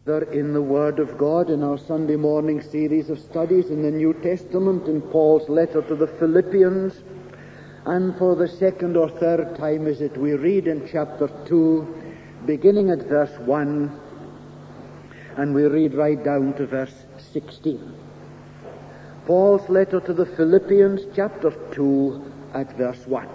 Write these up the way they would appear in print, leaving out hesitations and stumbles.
In the Word of God in our Sunday morning series of studies in the New Testament in Paul's letter to the Philippians, and for the second or third time we read in chapter 2 beginning at verse 1 and we read right down to verse 16. Paul's letter to the Philippians, chapter 2 at verse 1.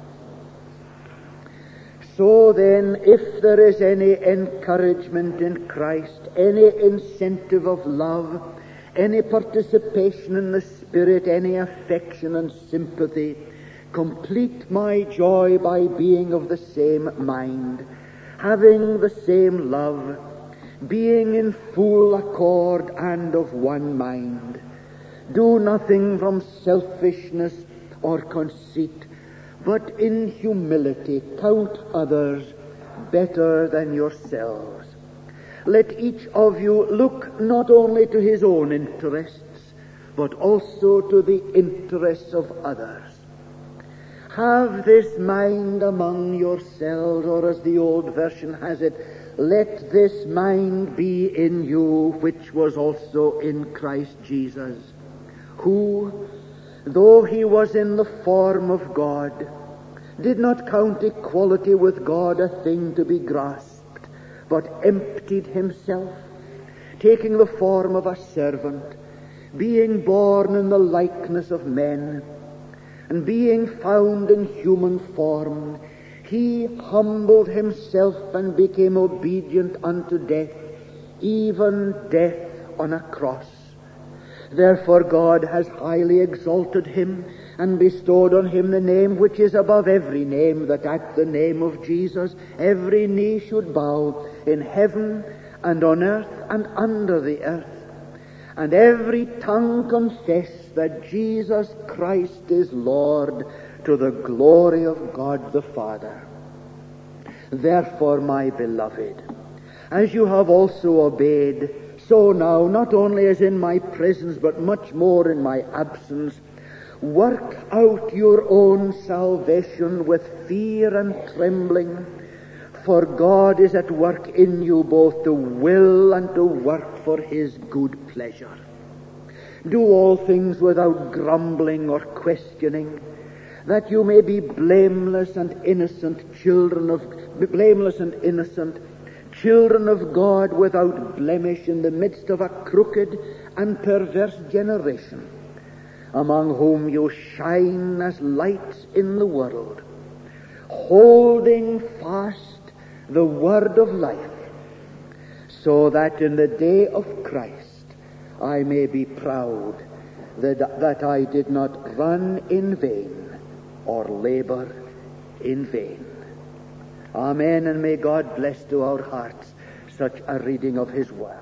So then, if there is any encouragement in Christ, any incentive of love, any participation in the Spirit, any affection and sympathy, complete my joy by being of the same mind, having the same love, being in full accord and of one mind. Do nothing from selfishness or conceit, but in humility count others better than yourselves. Let each of you look not only to his own interests, but also to the interests of others. Have this mind among yourselves, or as the old version has it, let this mind be in you, which was also in Christ Jesus, who, though he was in the form of God, did not count equality with God a thing to be grasped, but emptied himself, taking the form of a servant, being born in the likeness of men, and being found in human form, he humbled himself and became obedient unto death, even death on a cross. Therefore God has highly exalted him and bestowed on him the name which is above every name, that at the name of Jesus every knee should bow, in heaven and on earth and under the earth, and every tongue confess that Jesus Christ is Lord, to the glory of God the Father. Therefore, my beloved, as you have also obeyed, so now, not only as in my presence, but much more in my absence, work out your own salvation with fear and trembling, for God is at work in you both to will and to work for his good pleasure. Do all things without grumbling or questioning, that you may be blameless and innocent children of God, without blemish, in the midst of a crooked and perverse generation, among whom you shine as lights in the world, holding fast the word of life, so that in the day of Christ I may be proud that I did not run in vain or labor in vain. Amen, and may God bless to our hearts such a reading of his word.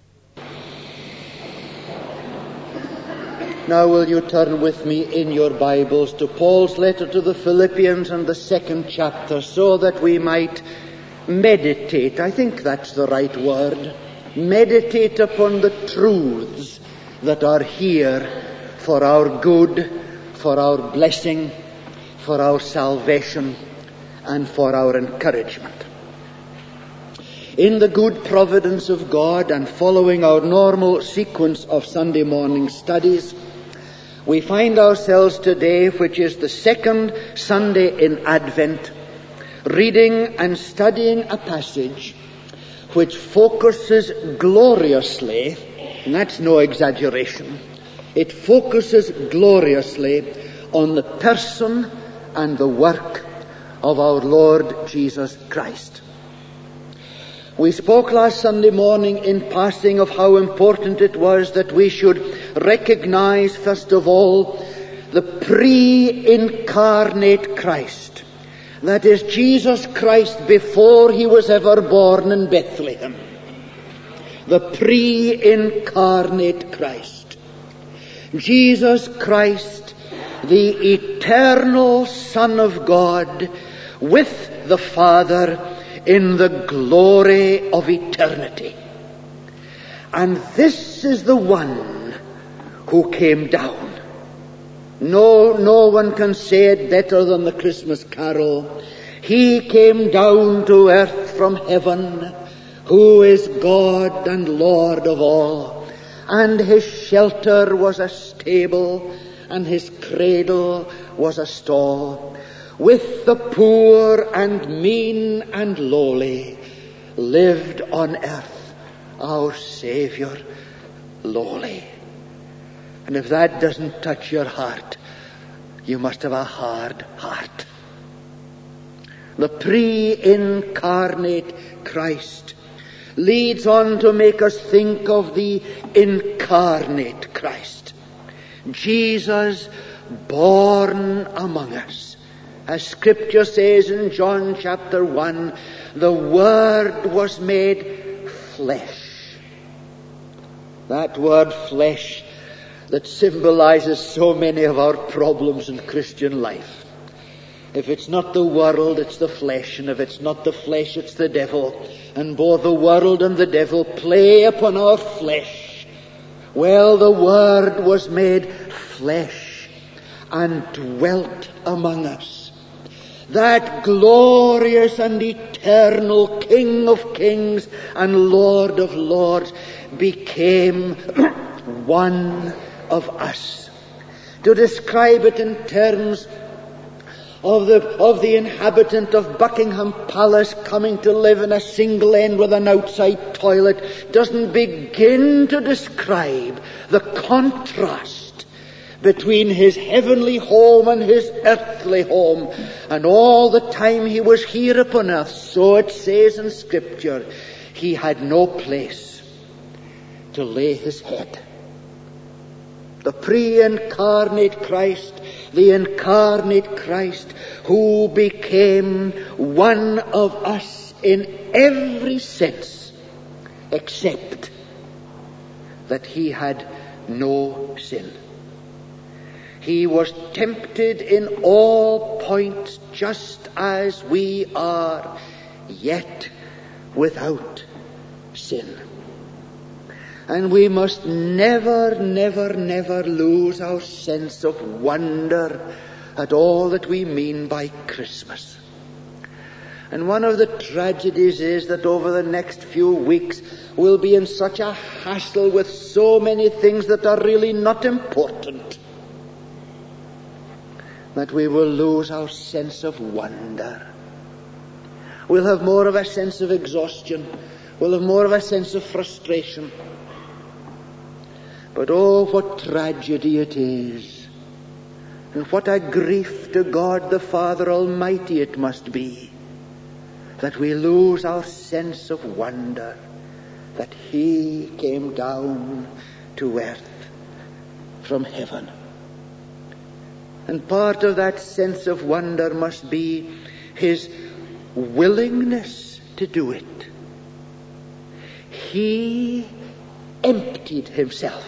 Now will you turn with me in your Bibles to Paul's letter to the Philippians and the second chapter, so that we might meditate, I think that's the right word, meditate upon the truths that are here for our good, for our blessing, for our salvation, and for our encouragement. In the good providence of God, and following our normal sequence of Sunday morning studies, we find ourselves today, which is the second Sunday in Advent, reading and studying a passage which focuses gloriously, and that's no exaggeration, it focuses gloriously on the person and the work of our Lord Jesus Christ. We spoke last Sunday morning in passing of how important it was that we should recognize, first of all, the pre-incarnate Christ. That is, Jesus Christ before he was ever born in Bethlehem. The pre-incarnate Christ. Jesus Christ, the eternal Son of God, with the Father in the glory of eternity. And this is the one who came down. No one can say it better than the Christmas carol. He came down to earth from heaven, who is God and Lord of all. And his shelter was a stable, and his cradle was a stall. With the poor and mean and lowly lived on earth our Savior lowly. And if that doesn't touch your heart, you must have a hard heart. The pre-incarnate Christ leads on to make us think of the incarnate Christ. Jesus born among us. As Scripture says in John chapter 1, the Word was made flesh. That word flesh that symbolizes so many of our problems in Christian life. If it's not the world, it's the flesh, and if it's not the flesh, it's the devil. And both the world and the devil play upon our flesh. Well, the Word was made flesh and dwelt among us. That glorious and eternal King of kings and Lord of lords became one of us. To describe it in terms of the inhabitant of Buckingham Palace coming to live in a single end with an outside toilet doesn't begin to describe the contrast between his heavenly home and his earthly home. And all the time he was here upon earth, so it says in Scripture, he had no place to lay his head. The pre-incarnate Christ, the incarnate Christ, who became one of us in every sense, except that he had no sin. He was tempted in all points just as we are, yet without sin. And we must never, never, never lose our sense of wonder at all that we mean by Christmas. And one of the tragedies is that over the next few weeks we'll be in such a hassle with so many things that are really not important, that we will lose our sense of wonder. We'll have more of a sense of exhaustion. We'll have more of a sense of frustration. But oh, what tragedy it is, and what a grief to God the Father Almighty it must be, that we lose our sense of wonder that he came down to earth from heaven. And part of that sense of wonder must be his willingness to do it. He emptied himself.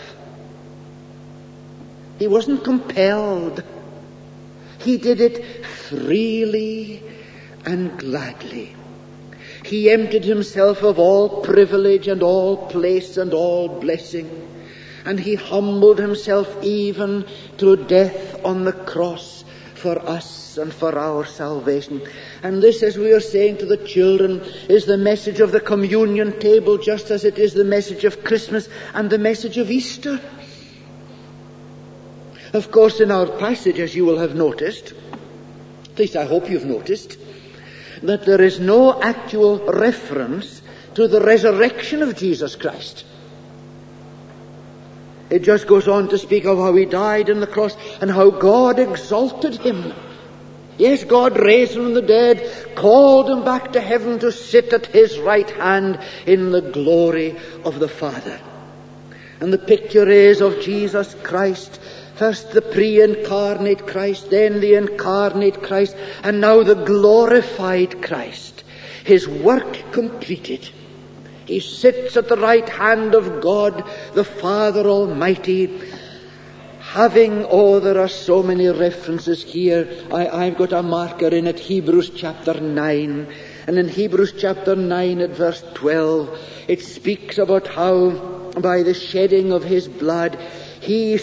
He wasn't compelled. He did it freely and gladly. He emptied himself of all privilege and all place and all blessing. And he humbled himself even to death on the cross for us and for our salvation. And this, as we are saying to the children, is the message of the communion table, just as it is the message of Christmas and the message of Easter. Of course, in our passage, as you will have noticed, at least I hope you've noticed, that there is no actual reference to the resurrection of Jesus Christ. It just goes on to speak of how he died on the cross and how God exalted him. Yes, God raised him from the dead, called him back to heaven to sit at his right hand in the glory of the Father. And the picture is of Jesus Christ, first the pre-incarnate Christ, then the incarnate Christ, and now the glorified Christ. His work completed. He sits at the right hand of God, the Father Almighty, having, there are so many references here. I've got a marker in it, Hebrews chapter 9. And in Hebrews chapter 9 at verse 12, it speaks about how by the shedding of his blood, he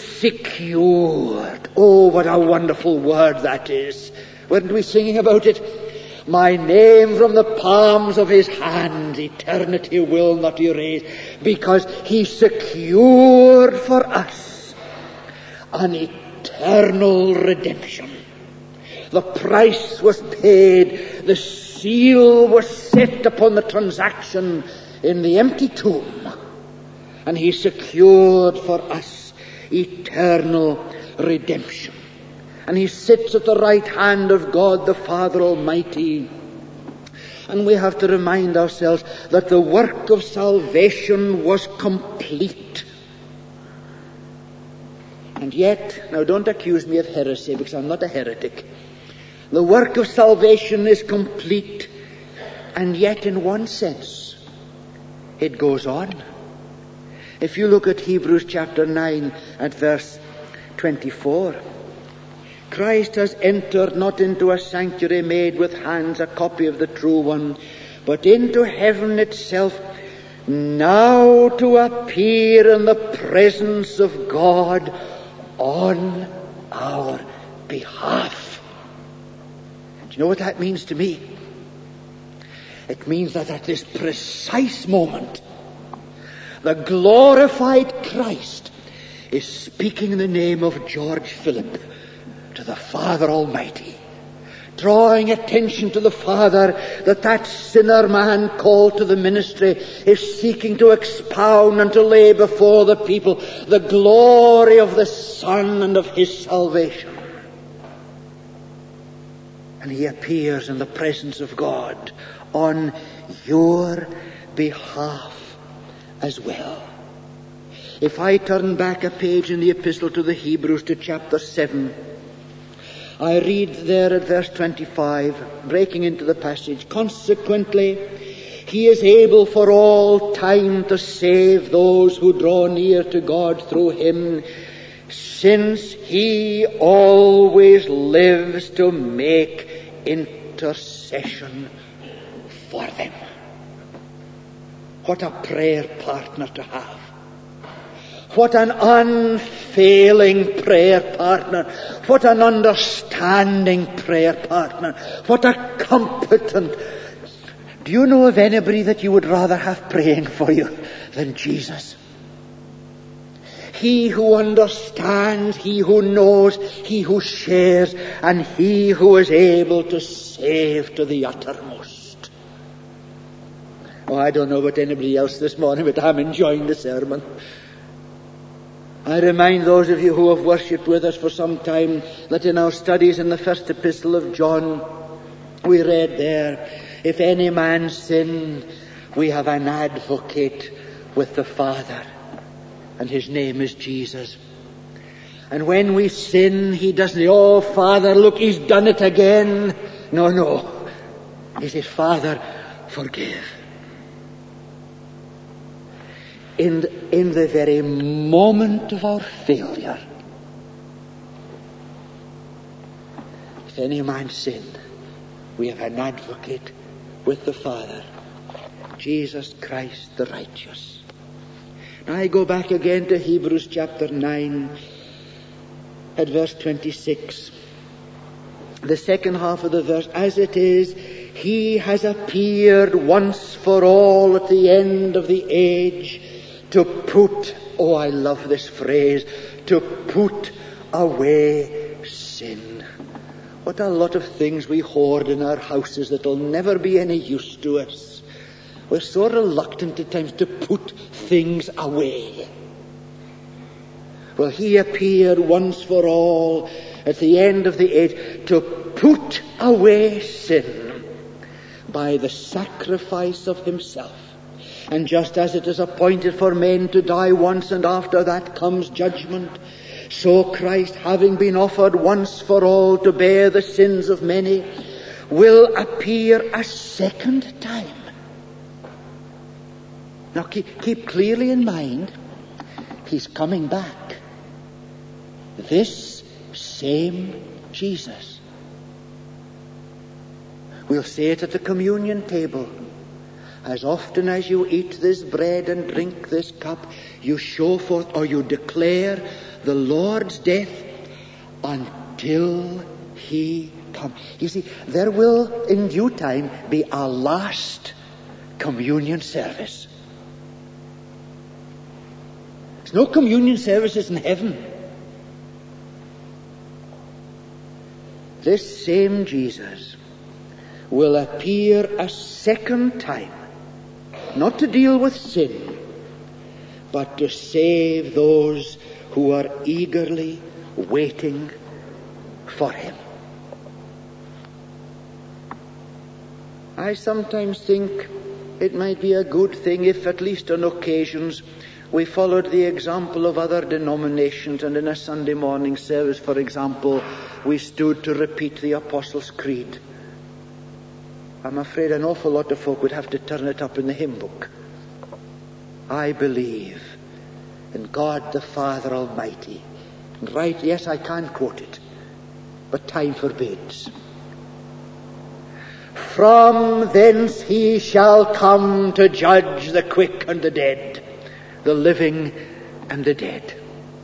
secured. Oh, what a wonderful word that is. Weren't we singing about it? My name from the palms of his hands eternity will not erase, because he secured for us an eternal redemption. The price was paid, the seal was set upon the transaction in the empty tomb, and he secured for us eternal redemption. And he sits at the right hand of God the Father Almighty. And we have to remind ourselves that the work of salvation was complete. And yet, now don't accuse me of heresy, because I'm not a heretic. The work of salvation is complete, and yet in one sense, it goes on. If you look at Hebrews chapter 9 at verse 24, Christ has entered not into a sanctuary made with hands, a copy of the true one, but into heaven itself, now to appear in the presence of God on our behalf. Do you know what that means to me? It means that at this precise moment, the glorified Christ is speaking in the name of George Philip to the Father Almighty, drawing attention to the Father that sinner man called to the ministry is seeking to expound and to lay before the people the glory of the Son and of his salvation. And he appears in the presence of God on your behalf as well. If I turn back a page in the epistle to the Hebrews to chapter 7, I read there at verse 25, breaking into the passage, consequently, he is able for all time to save those who draw near to God through him, since he always lives to make intercession for them. What a prayer partner to have. What an unfailing prayer partner. What an understanding prayer partner. What a competent. Do you know of anybody that you would rather have praying for you than Jesus? He who understands, he who knows, he who shares, and he who is able to save to the uttermost. Oh, I don't know about anybody else this morning, but I'm enjoying the sermon. I remind those of you who have worshipped with us for some time that in our studies in the first epistle of John, we read there, if any man sin, we have an advocate with the Father, and his name is Jesus. And when we sin, he doesn't say, oh, Father, look, he's done it again. No. He says, Father, forgive. In the very moment of our failure, if any man sin, we have an advocate with the Father, Jesus Christ the righteous. Now I go back again to Hebrews chapter 9 at verse 26. The second half of the verse, as it is, he has appeared once for all at the end of the age to put, oh, I love this phrase, to put away sin. What a lot of things we hoard in our houses that'll never be any use to us. We're so reluctant at times to put things away. Well, he appeared once for all at the end of the age to put away sin by the sacrifice of himself. And just as it is appointed for men to die once and after that comes judgment, so Christ, having been offered once for all to bear the sins of many, will appear a second time. Now keep clearly in mind, he's coming back. This same Jesus. We'll say it at the communion table. As often as you eat this bread and drink this cup, you show forth or you declare the Lord's death until he come. You see, there will in due time be a last communion service. There's no communion services in heaven. This same Jesus will appear a second time, not to deal with sin, but to save those who are eagerly waiting for him. I sometimes think it might be a good thing if, at least on occasions, we followed the example of other denominations, and in a Sunday morning service, for example, we stood to repeat the Apostles' Creed. I'm afraid an awful lot of folk would have to turn it up in the hymn book. I believe in God the Father Almighty. Right, yes, I can't quote it, but time forbids. From thence he shall come to judge the quick and the dead, the living and the dead.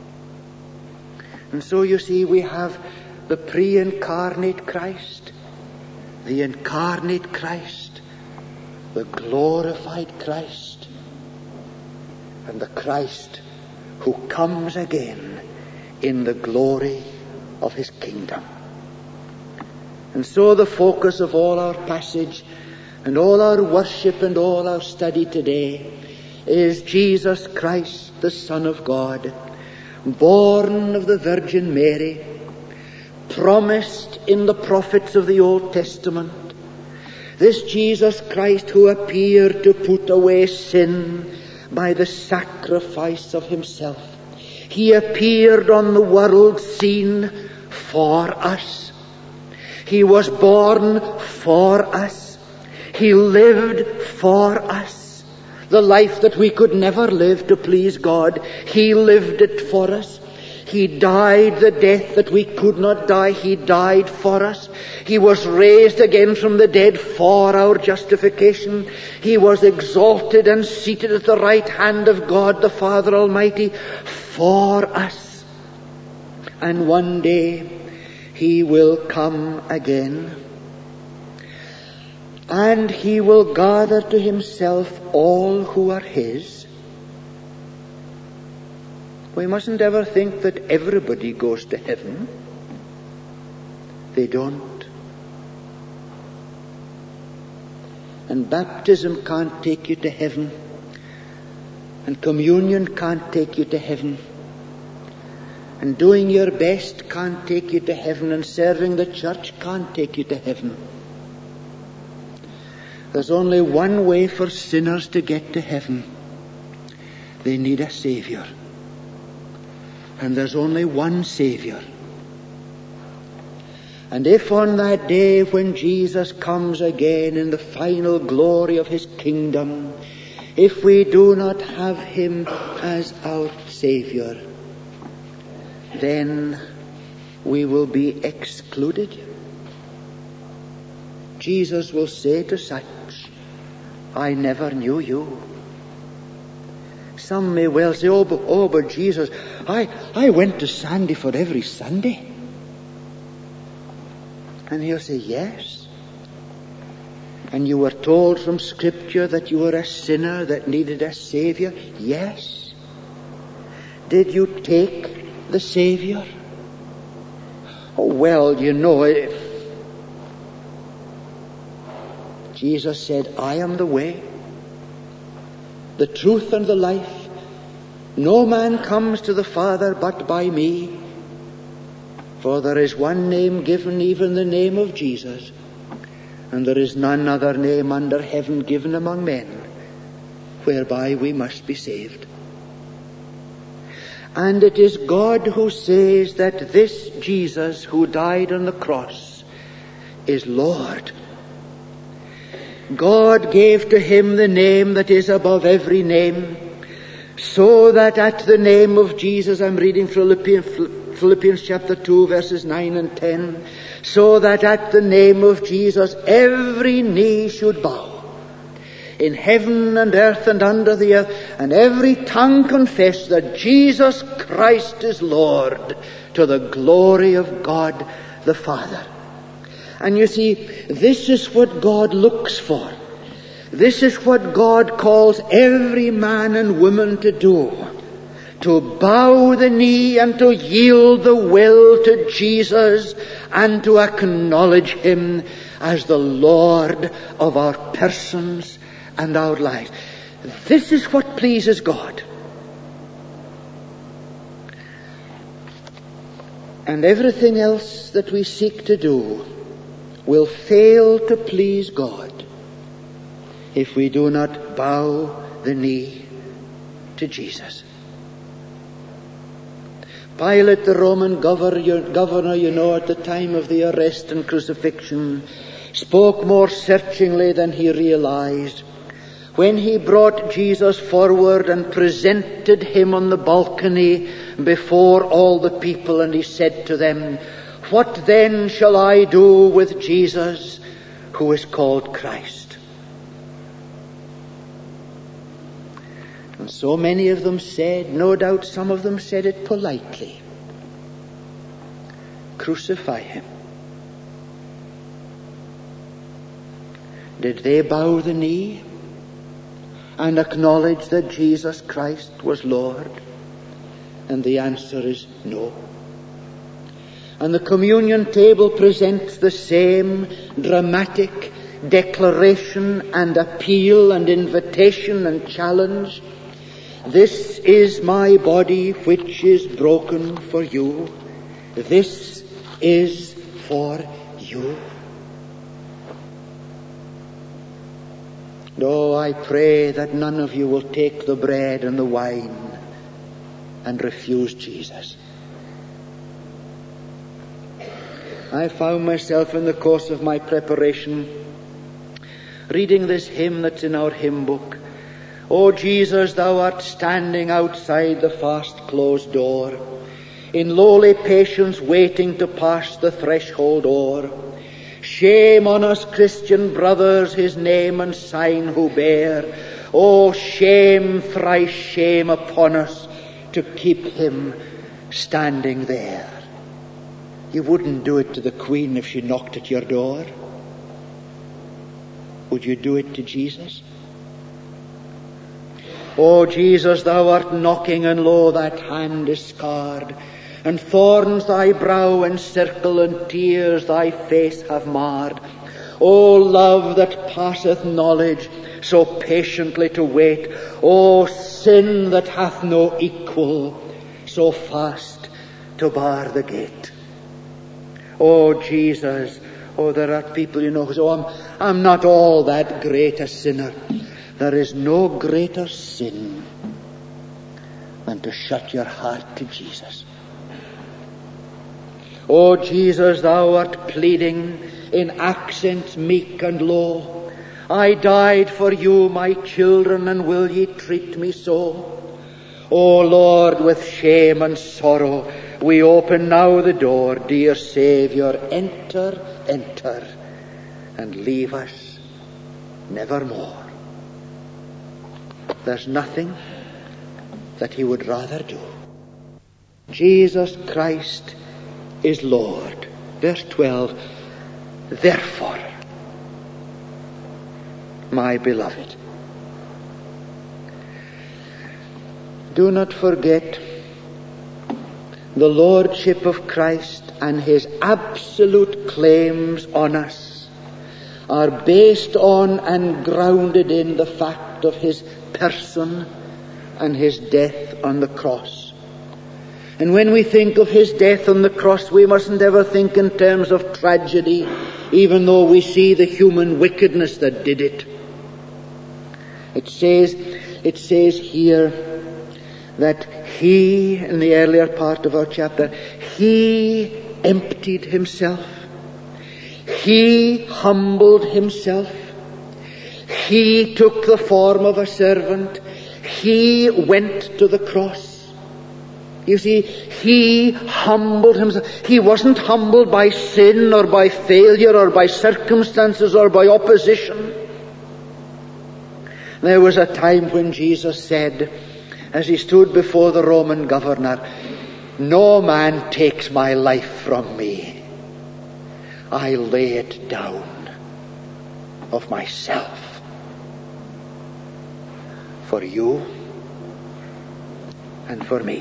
And so you see, we have the pre-incarnate Christ, the incarnate Christ, the glorified Christ, and the Christ who comes again in the glory of his kingdom. And so the focus of all our passage and all our worship and all our study today is Jesus Christ, the Son of God, born of the Virgin Mary, promised in the prophets of the Old Testament. This Jesus Christ who appeared to put away sin by the sacrifice of himself. He appeared on the world scene for us. He was born for us. He lived for us. The life that we could never live to please God, he lived it for us. He died the death that we could not die. He died for us. He was raised again from the dead for our justification. He was exalted and seated at the right hand of God the Father Almighty for us. And one day he will come again, and he will gather to himself all who are his. We mustn't ever think that everybody goes to heaven. They don't. And baptism can't take you to heaven. And communion can't take you to heaven. And doing your best can't take you to heaven. And serving the church can't take you to heaven. There's only one way for sinners to get to heaven. They need a Savior. And there's only one Savior. And if on that day when Jesus comes again in the final glory of his kingdom, if we do not have him as our Savior, then we will be excluded. Jesus will say to such, I never knew you. Some may well say, but Jesus, I went to Sandyford every Sunday. And he'll say, yes. And you were told from Scripture that you were a sinner that needed a Savior? Yes. Did you take the Savior? Oh, well, you know, Jesus said, I am the way, the truth and the life. No man comes to the Father but by me. For there is one name given, even the name of Jesus, and there is none other name under heaven given among men, whereby we must be saved. And it is God who says that this Jesus who died on the cross is Lord. God gave to him the name that is above every name, so that at the name of Jesus, I'm reading Philippians chapter 2, verses 9 and 10, so that at the name of Jesus every knee should bow, in heaven and earth and under the earth, and every tongue confess that Jesus Christ is Lord, to the glory of God the Father. And you see, this is what God looks for. This is what God calls every man and woman to do. To bow the knee and to yield the will to Jesus and to acknowledge Him as the Lord of our persons and our lives. This is what pleases God. And everything else that we seek to do will fail to please God if we do not bow the knee to Jesus. Pilate, the Roman governor, at the time of the arrest and crucifixion, spoke more searchingly than he realized when he brought Jesus forward and presented Him on the balcony before all the people, and he said to them, "What then shall I do with Jesus, who is called Christ?" And so many of them said, no doubt some of them said it politely, "Crucify Him." Did they bow the knee and acknowledge that Jesus Christ was Lord? And the answer is no. And the communion table presents the same dramatic declaration and appeal and invitation and challenge. "This is my body which is broken for you. This is for you." Oh, I pray that none of you will take the bread and the wine and refuse Jesus. I found myself in the course of my preparation reading this hymn that's in our hymn book. "O Jesus, thou art standing outside the fast-closed door, in lowly patience waiting to pass the threshold o'er. Shame on us, Christian brothers, His name and sign who bear. Oh, shame, thrice shame upon us to keep Him standing there." You wouldn't do it to the Queen if she knocked at your door. Would you do it to Jesus? "O Jesus, thou art knocking, and lo, that hand is scarred, and thorns thy brow encircle, and tears thy face have marred. O love that passeth knowledge, so patiently to wait. O sin that hath no equal, so fast to bar the gate." Oh, Jesus, there are people, who say, I'm not all that great a sinner. There is no greater sin than to shut your heart to Jesus. O Jesus, thou art pleading in accents meek and low. "I died for you, my children, and will ye treat me so?" O Lord, with shame and sorrow, we open now the door. Dear Saviour, enter, enter, and leave us nevermore. There's nothing that He would rather do. Jesus Christ is Lord. Verse 12, "Therefore, my beloved." Do not forget the Lordship of Christ and His absolute claims on us are based on and grounded in the fact of His person and His death on the cross. And when we think of His death on the cross, we mustn't ever think in terms of tragedy, even though we see the human wickedness that did it. It says here that He, in the earlier part of our chapter, He emptied Himself. He humbled Himself. He took the form of a servant. He went to the cross. You see, He humbled Himself. He wasn't humbled by sin or by failure or by circumstances or by opposition. There was a time when Jesus said, as He stood before the Roman governor, "No man takes my life from me. I lay it down of myself for you and for me.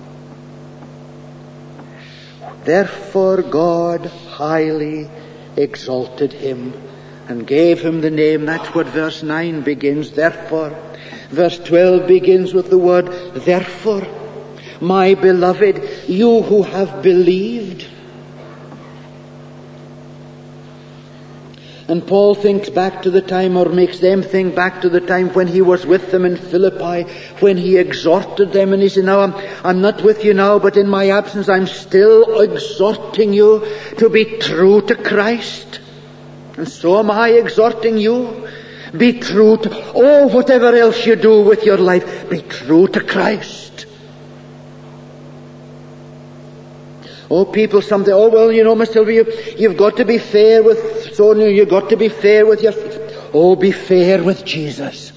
Therefore God highly exalted him and gave him the name. That's what verse 9 begins. Therefore. Verse 12 begins with the word therefore. My beloved, you who have believed. And Paul thinks back to the time, or makes them think back to the time when he was with them in Philippi, when he exhorted them, and he said, now I'm not with you now, but in my absence I'm still exhorting you to be true to Christ. And so am I exhorting you. Be true to, whatever else you do with your life, be true to Christ. People someday, Miss Sylvia, you've got to be fair with Sonia, you've got to be fair with your... be fair with Jesus.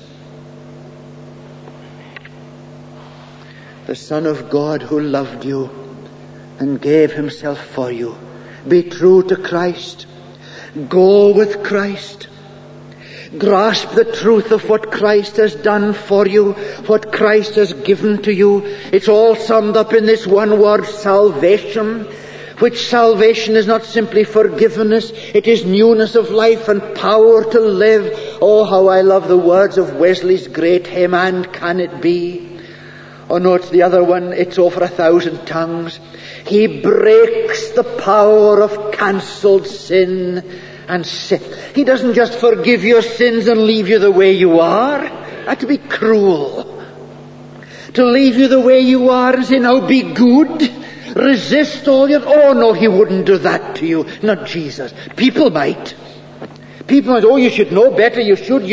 The Son of God who loved you and gave himself for you. Be true to Christ. Go with Christ. Grasp the truth of what Christ has done for you, what Christ has given to you. It's all summed up in this one word, salvation, which salvation is not simply forgiveness, it is newness of life and power to live. Oh, how I love the words of Wesley's great hymn, and can it be? Oh no, it's the other one, it's over 1,000 tongues. He breaks the power of cancelled sin and sin. He doesn't just forgive your sins and leave you the way you are. That'd be cruel. To leave you the way you are and say, now be good. Resist all your... Oh no, he wouldn't do that to you. Not Jesus. People might. People might, you should know better. You should.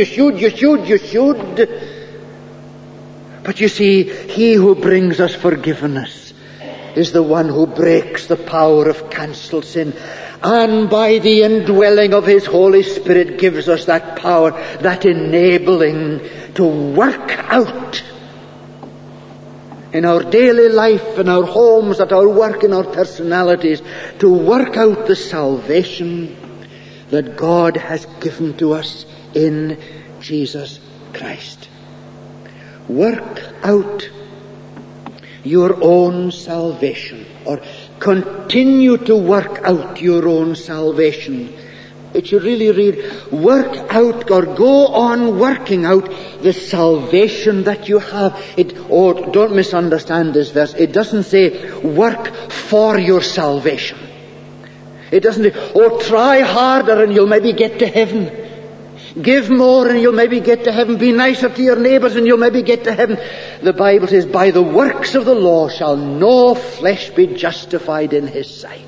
But you see, he who brings us forgiveness is the one who breaks the power of cancelled sin. And by the indwelling of his Holy Spirit gives us that power, that enabling to work out in our daily life, in our homes, at our work, in our personalities, to work out the salvation that God has given to us in Jesus Christ. Work out your own salvation, or continue to work out your own salvation. It should really read, work out or go on working out the salvation that you have. Don't misunderstand this verse. It doesn't say work for your salvation. It doesn't say, try harder and you'll maybe get to heaven. Give more and you'll maybe get to heaven. Be nicer to your neighbours and you'll maybe get to heaven. The Bible says, by the works of the law shall no flesh be justified in his sight.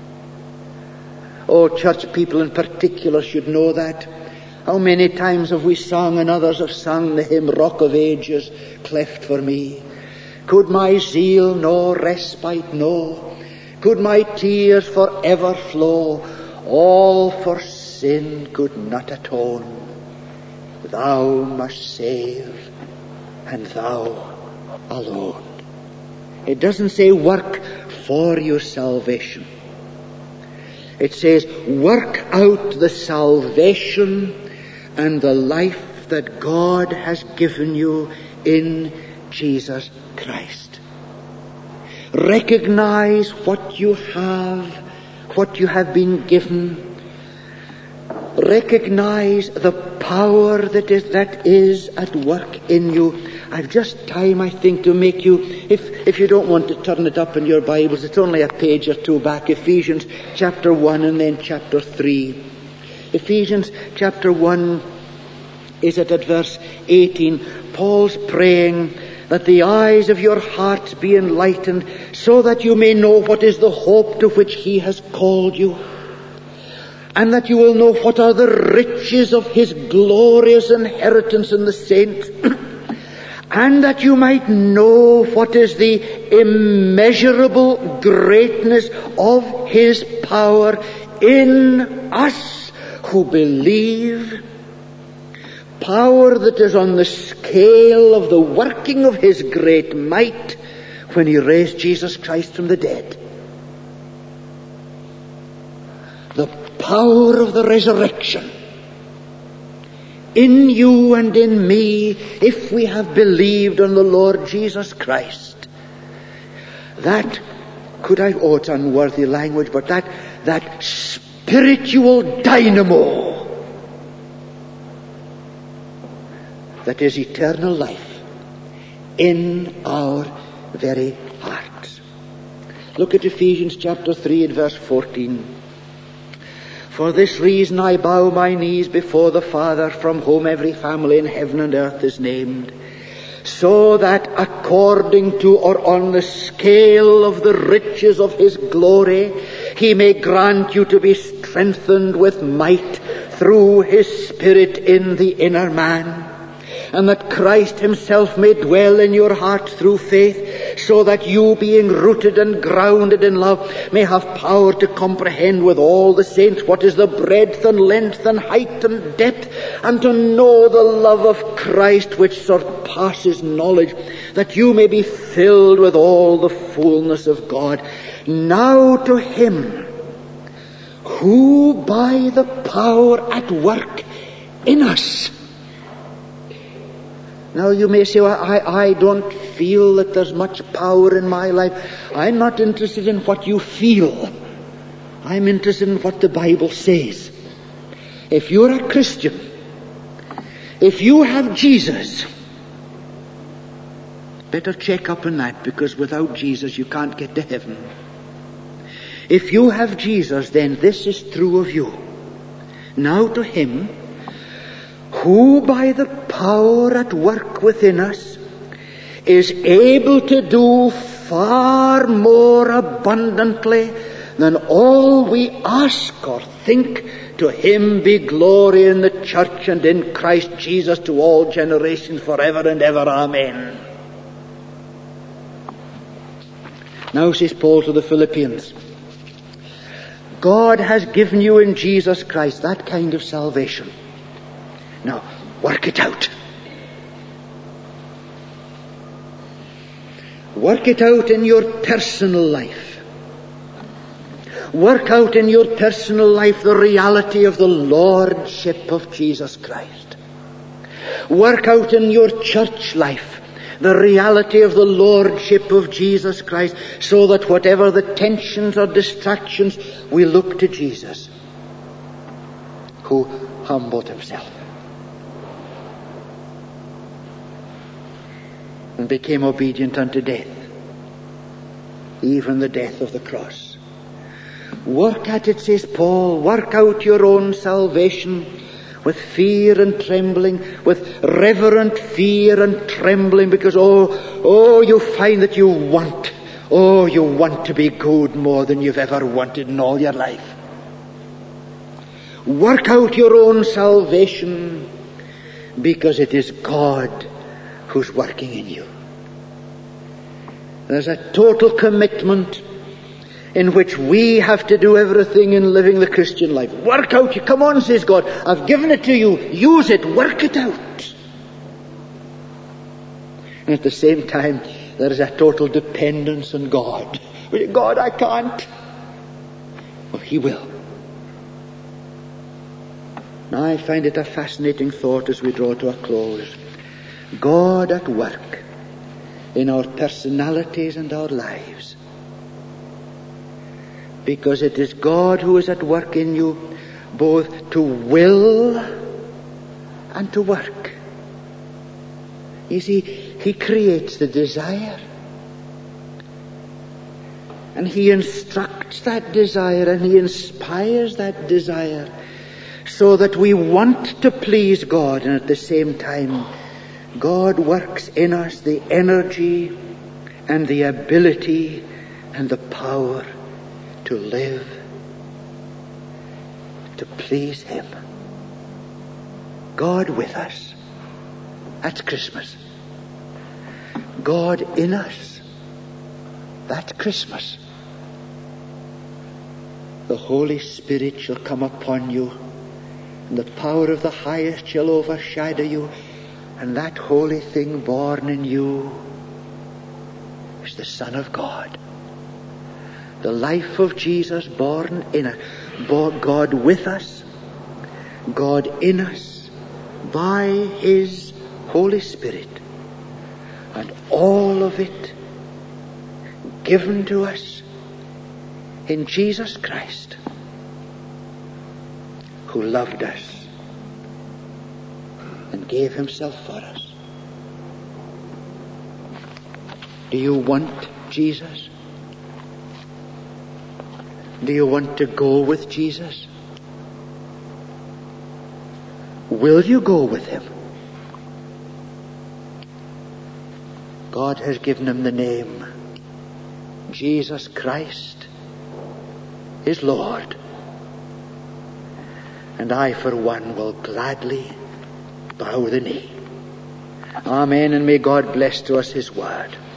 Church people in particular should know that. How many times have we sung, and others have sung, the hymn, Rock of Ages, cleft for me. Could my zeal no respite know? Could my tears forever flow? All for sin could not atone. Thou must save, and thou alone. It doesn't say work for your salvation. It says work out the salvation and the life that God has given you in Jesus Christ. Recognize what you have been given. Recognize the power that is at work in you. I've just time, I think, to make you, if you don't want to turn it up in your Bibles, it's only a page or two back, Ephesians chapter 1 and then chapter 3. Ephesians chapter 1 is at verse 18. Paul's praying that the eyes of your hearts be enlightened, so that you may know what is the hope to which he has called you, and that you will know what are the riches of his glorious inheritance in the saints, and that you might know what is the immeasurable greatness of his power in us who believe. Power that is on the scale of the working of his great might when he raised Jesus Christ from the dead. The power of the resurrection in you and in me, if we have believed on the Lord Jesus Christ. That, it's unworthy language, but that spiritual dynamo that is eternal life in our very hearts. Look at Ephesians chapter 3 and verse 14. For this reason I bow my knees before the Father, from whom every family in heaven and earth is named, so that according to or on the scale of the riches of his glory, he may grant you to be strengthened with might through his Spirit in the inner man, and that Christ himself may dwell in your hearts through faith, so that you, being rooted and grounded in love, may have power to comprehend with all the saints what is the breadth and length and height and depth, and to know the love of Christ which surpasses knowledge, that you may be filled with all the fullness of God. Now to him who by the power at work in us. Now you may say, well, I don't feel that there's much power in my life. I'm not interested in what you feel. I'm interested in what the Bible says. If you're a Christian, if you have Jesus, better check up on that, because without Jesus you can't get to heaven. If you have Jesus, then this is true of you. Now to him who by the power at work within us is able to do far more abundantly than all we ask or think, to him be glory in the church and in Christ Jesus to all generations forever and ever. Amen. Now says Paul to the Philippians, God has given you in Jesus Christ that kind of salvation. Now, work it out. Work it out in your personal life. Work out in your personal life the reality of the Lordship of Jesus Christ. Work out in your church life the reality of the Lordship of Jesus Christ, so that whatever the tensions or distractions, we look to Jesus, who humbled himself and became obedient unto death, even the death of the cross. Work at it, says Paul. Work out your own salvation with fear and trembling, with reverent fear and trembling, because you find that you want to be good more than you've ever wanted in all your life. Work out your own salvation, because it is God who's working in you. There's a total commitment in which we have to do everything in living the Christian life. Work out. Come on, says God. I've given it to you. Use it. Work it out. And at the same time, there is a total dependence on God. God, I can't. Well, he will. Now I find it a fascinating thought as we draw to a close. God at work in our personalities and our lives. Because it is God who is at work in you, both to will and to work. You see, he creates the desire. And he instructs that desire, and he inspires that desire, so that we want to please God, and at the same time God works in us the energy and the ability and the power to live, to please him. God with us. That's Christmas. God in us. That's Christmas. The Holy Spirit shall come upon you, and the power of the highest shall overshadow you, and that holy thing born in you is the Son of God. The life of Jesus born in us. God with us, God in us, by His Holy Spirit, and all of it given to us in Jesus Christ, who loved us and gave Himself for us. Do you want Jesus? Do you want to go with Jesus? Will you go with Him? God has given Him the name Jesus Christ is Lord. And I, for one, will gladly bow the knee. Amen, and may God bless to us His word.